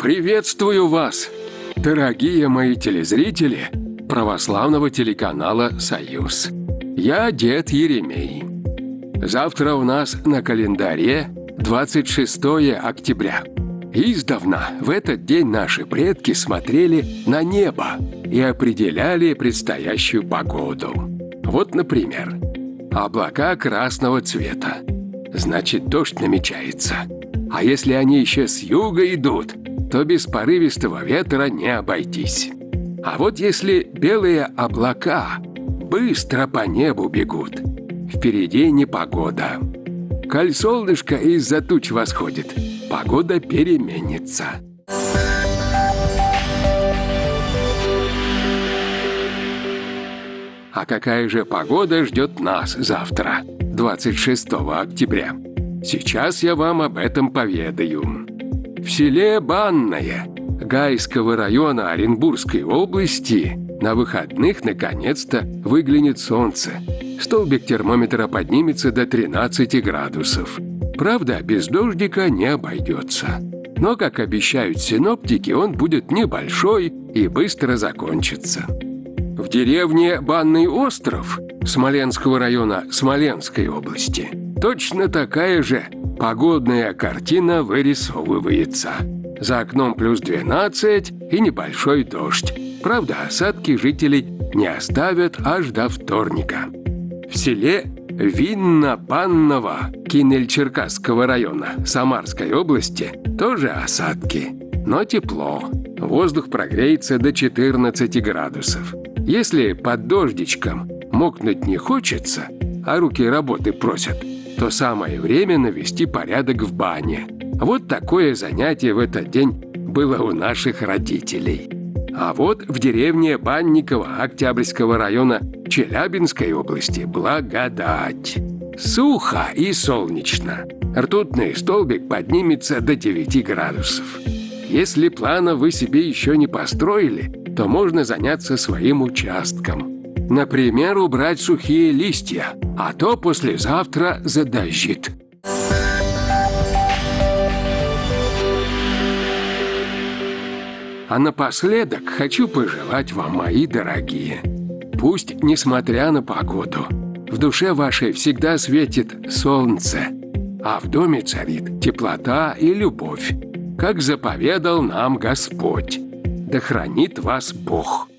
Приветствую вас, дорогие мои телезрители православного телеканала «Союз». Я дед Еремей. Завтра у нас на календаре 26 октября. Издавна в этот день наши предки смотрели на небо и определяли предстоящую погоду. Вот, например, облака красного цвета. Значит, дождь намечается. А если они еще с юга идут, то без порывистого ветра не обойтись. А вот если белые облака быстро по небу бегут, впереди непогода. Коль солнышко из-за туч восходит, погода переменится. А какая же погода ждет нас завтра, 26 октября? Сейчас я вам об этом поведаю. В селе Банное Гайского района Оренбургской области на выходных наконец-то выглянет солнце. Столбик термометра поднимется до 13 градусов. Правда, без дождика не обойдется. Но, как обещают синоптики, он будет небольшой и быстро закончится. В деревне Банный остров Смоленского района Смоленской области точно такая же погодная картина вырисовывается. За окном плюс 12 и небольшой дождь. Правда, осадки жителей не оставят аж до вторника. В селе Винно-Банного Кинель-Черкасского района Самарской области тоже осадки, но тепло. Воздух прогреется до 14 градусов. Если под дождичком мокнуть не хочется, а руки работы просят, то самое время навести порядок в бане. Вот такое занятие в этот день было у наших родителей. А вот в деревне Банниково Октябрьского района Челябинской области благодать. Сухо и солнечно. Ртутный столбик поднимется до 9 градусов. Если плана вы себе еще не построили, то можно заняться своим участком. Например, убрать сухие листья, а то послезавтра задождит. А напоследок хочу пожелать вам, мои дорогие, пусть, несмотря на погоду, в душе вашей всегда светит солнце, а в доме царит теплота и любовь, как заповедал нам Господь. Да хранит вас Бог.